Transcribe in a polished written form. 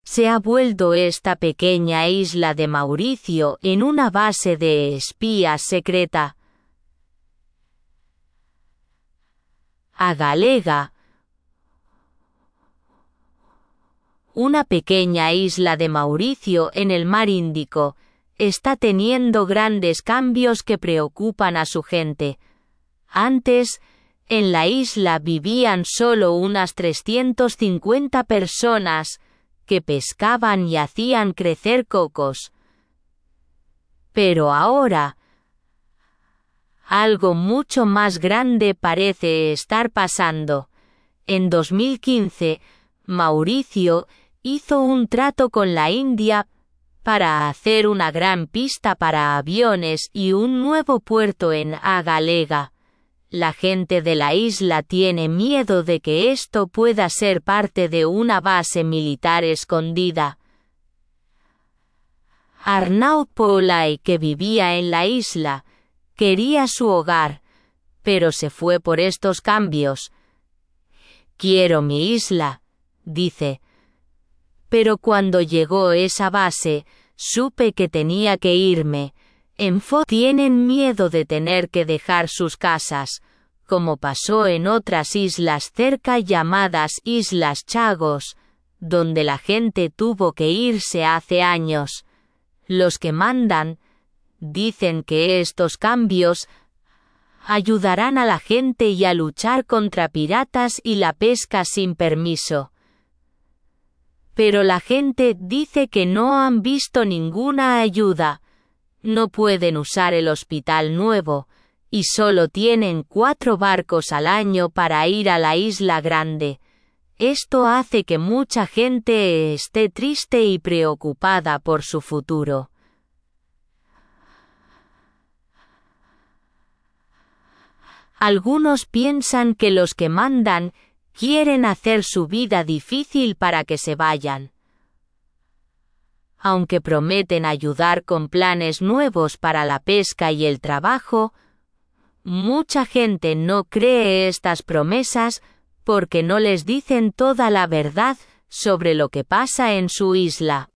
se ha vuelto esta pequeña isla de Mauricio en una base de espías secreta. A Galega, una pequeña isla de Mauricio en el mar Índico, está teniendo grandes cambios que preocupan a su gente. Antes, en la isla vivían solo unas 350 personas que pescaban y hacían crecer cocos. Pero ahora, algo mucho más grande parece estar pasando. En 2015, Mauricio hizo un trato con la India para hacer una gran pista para aviones y un nuevo puerto en Galega. La gente de la isla tiene miedo de que esto pueda ser parte de una base militar escondida. Arnaud Poulay, que vivía en la isla, quería su hogar, pero se fue por estos cambios. «Quiero mi isla», dice. Pero cuando llegó esa base, supe que tenía que irme. En Fo tienen miedo de tener que dejar sus casas, como pasó en otras islas cerca llamadas Islas Chagos, donde la gente tuvo que irse hace años. Los que mandan dicen que estos cambios ayudarán a la gente y a luchar contra piratas y la pesca sin permiso. Pero la gente dice que no han visto ninguna ayuda. No pueden usar el hospital nuevo, y solo tienen 4 barcos al año para ir a la isla grande. Esto hace que mucha gente esté triste y preocupada por su futuro. Algunos piensan que los que mandan quieren hacer su vida difícil para que se vayan. Aunque prometen ayudar con planes nuevos para la pesca y el trabajo, mucha gente no cree estas promesas porque no les dicen toda la verdad sobre lo que pasa en su isla.